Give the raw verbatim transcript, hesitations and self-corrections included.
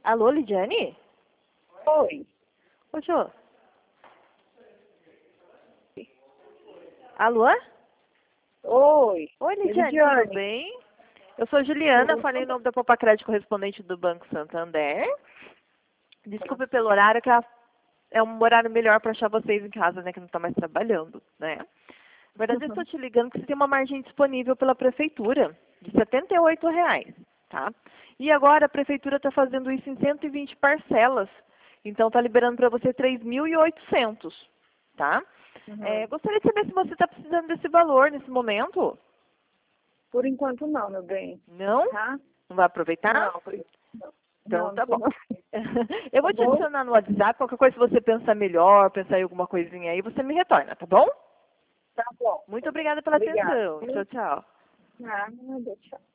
Alô, Lidiane? Oi. Ô, Jô. Alô? Oi. Oi, Lidiane, Lidiane. tudo bem? Eu sou Juliana, Tudo falei em nome da Popacred, correspondente do Banco Santander. Desculpe pelo horário, que é a- é um horário melhor para achar vocês em casa, né, que não está mais trabalhando, né? Na verdade, eu estou te ligando que você tem uma margem disponível pela Prefeitura de setenta e oito reais, tá? E agora a Prefeitura está fazendo isso em cento e vinte parcelas. Então, está liberando para você três mil e oitocentos, tá? Uhum. É, gostaria de saber se você está precisando desse valor nesse momento. Por enquanto não, meu bem. Não? Tá? Não vai aproveitar? Não, por enquanto não. Então Não, tá não, bom. não. Eu vou Tá te bom? adicionar no WhatsApp, qualquer coisa se você pensar melhor, pensar em alguma coisinha aí, você me retorna, tá bom? Tá bom. Muito obrigada pela Obrigada. atenção. Tchau, tchau. Nada, tchau.